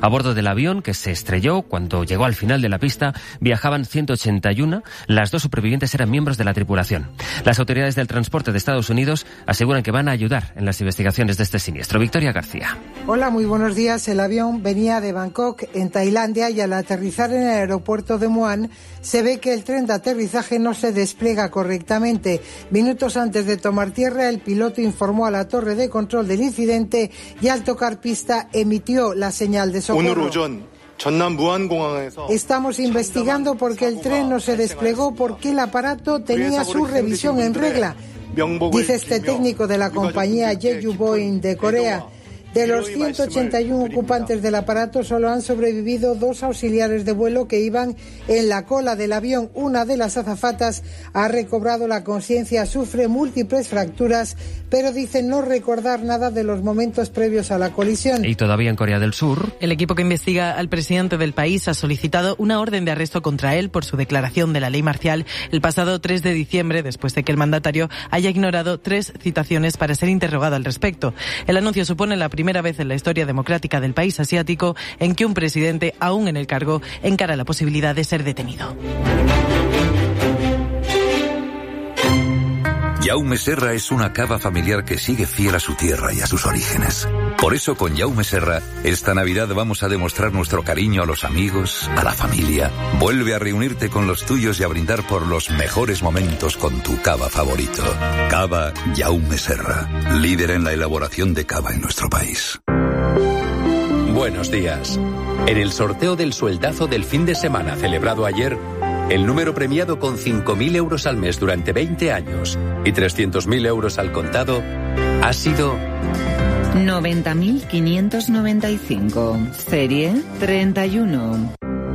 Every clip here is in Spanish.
A bordo del avión que se estrelló, cuando llegó al final de la pista, viajaban 181. Las 2 supervivientes eran miembros de la tripulación. Las autoridades del transporte de Estados Unidos aseguran que van a ayudar en las investigaciones de este siniestro. Victoria García. Hola, muy buenos días. El avión venía de Bangkok, en Tailandia, y al aterrizar en el aeropuerto de Muan se ve que el tren de aterrizaje no se despliega correctamente. Minutos antes de tomar tierra, el piloto informó a la torre de control del incidente y al tocar pista emitió la señal de socorro. Estamos investigando por qué el tren no se desplegó, porque el aparato tenía su revisión en regla, dice este técnico de la compañía Jeju Boeing de Corea. De los 181 ocupantes del aparato solo han sobrevivido 2 auxiliares de vuelo que iban en la cola del avión. Una de las azafatas ha recobrado la conciencia, sufre múltiples fracturas, pero dice no recordar nada de los momentos previos a la colisión. Y todavía en Corea del Sur, el equipo que investiga al presidente del país ha solicitado una orden de arresto contra él por su declaración de la ley marcial el pasado 3 de diciembre, después de que el mandatario haya ignorado 3 citaciones para ser interrogado al respecto. El anuncio supone la primera vez en la historia democrática del país asiático en que un presidente, aún en el cargo, encara la posibilidad de ser detenido. Jaume Serra es una cava familiar que sigue fiel a su tierra y a sus orígenes. Por eso con Jaume Serra, esta Navidad vamos a demostrar nuestro cariño a los amigos, a la familia. Vuelve a reunirte con los tuyos y a brindar por los mejores momentos con tu cava favorito. Cava Jaume Serra, líder en la elaboración de cava en nuestro país. Buenos días. En el sorteo del sueldazo del fin de semana celebrado ayer, el número premiado con 5.000 euros al mes durante 20 años y 300.000 euros al contado ha sido 90.595, serie 31.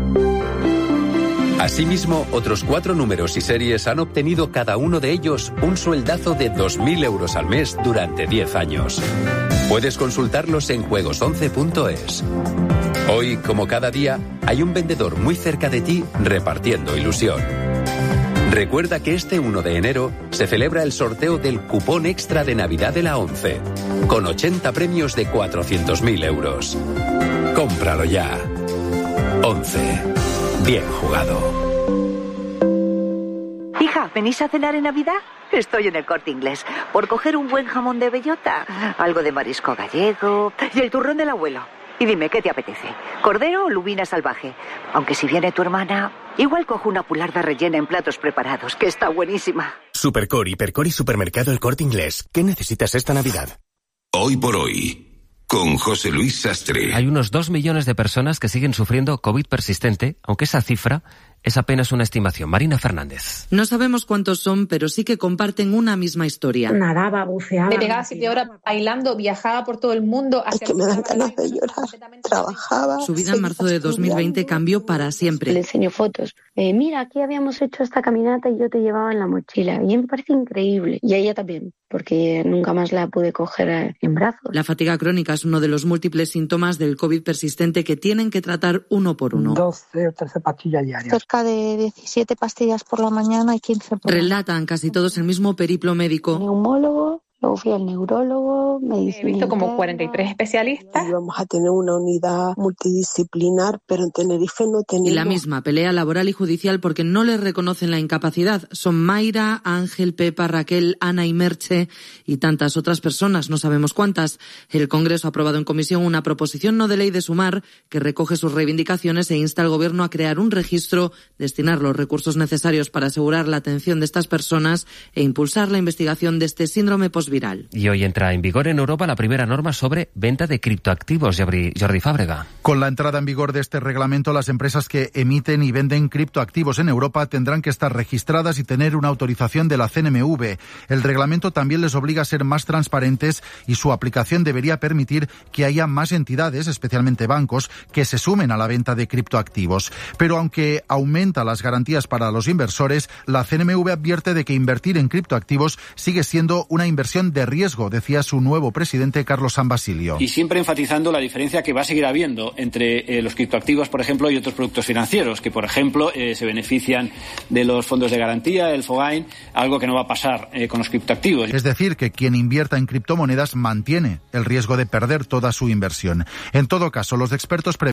Asimismo, otros 4 números y series han obtenido cada uno de ellos un sueldazo de 2.000 euros al mes durante 10 años. Puedes consultarlos en juegos11.es. Hoy, como cada día, hay un vendedor muy cerca de ti repartiendo ilusión. Recuerda que este 1 de enero se celebra el sorteo del cupón extra de Navidad de la 11, con 80 premios de 400.000 euros. Cómpralo ya. 11. Bien jugado. Hija, ¿venís a cenar en Navidad? Estoy en el Corte Inglés por coger un buen jamón de bellota, algo de marisco gallego y el turrón del abuelo. Y dime, ¿qué te apetece? ¿Cordero o lubina salvaje? Aunque si viene tu hermana, igual cojo una pularda rellena en platos preparados, que está buenísima. Supercor, Hipercor y Supermercado El Corte Inglés. ¿Qué necesitas esta Navidad? Hoy por hoy, con José Luis Sastre. Hay unos 2 millones de personas que siguen sufriendo COVID persistente, aunque esa cifra es apenas una estimación. Marina Fernández. No sabemos cuántos son, pero sí que comparten una misma historia. Nadaba, buceaba. Me pegaba 7 horas bailando, viajaba por todo el mundo. Es que me dan ganas de llorar. Trabajaba. Su vida en marzo de 2020 cambió para siempre. Le enseño fotos. Mira, aquí habíamos hecho esta caminata y yo te llevaba en la mochila. Y me parece increíble. Y a ella también, porque nunca más la pude coger en brazos. La fatiga crónica es uno de los múltiples síntomas del COVID persistente que tienen que tratar uno por uno. 12 o 13 pastillas diarias. De 17 pastillas por la mañana y 15 por la noche. Relatan casi todos el mismo periplo médico. Neumólogo, luego fui al neurólogo, medicina. He visto como 43 especialistas. Íbamos a tener una unidad multidisciplinar, pero en Tenerife no teníamos. Y la misma pelea laboral y judicial porque no les reconocen la incapacidad. Son Mayra, Ángel, Pepa, Raquel, Ana y Merche y tantas otras personas, no sabemos cuántas. El Congreso ha aprobado en comisión una proposición no de ley de Sumar que recoge sus reivindicaciones e insta al Gobierno a crear un registro, destinar los recursos necesarios para asegurar la atención de estas personas e impulsar la investigación de este síndrome posviral. Y hoy entra en vigor en Europa la primera norma sobre venta de criptoactivos. Jordi Fábrega. Con la entrada en vigor de este reglamento, las empresas que emiten y venden criptoactivos en Europa tendrán que estar registradas y tener una autorización de la CNMV. El reglamento también les obliga a ser más transparentes y su aplicación debería permitir que haya más entidades, especialmente bancos, que se sumen a la venta de criptoactivos. Pero aunque aumenta las garantías para los inversores, la CNMV advierte de que invertir en criptoactivos sigue siendo una inversión de riesgo, decía su nuevo presidente Carlos San Basilio. Y siempre enfatizando la diferencia que va a seguir habiendo entre los criptoactivos, por ejemplo, y otros productos financieros, que por ejemplo se benefician de los fondos de garantía, el FOGAIN, algo que no va a pasar con los criptoactivos. Es decir, que quien invierta en criptomonedas mantiene el riesgo de perder toda su inversión. En todo caso, los expertos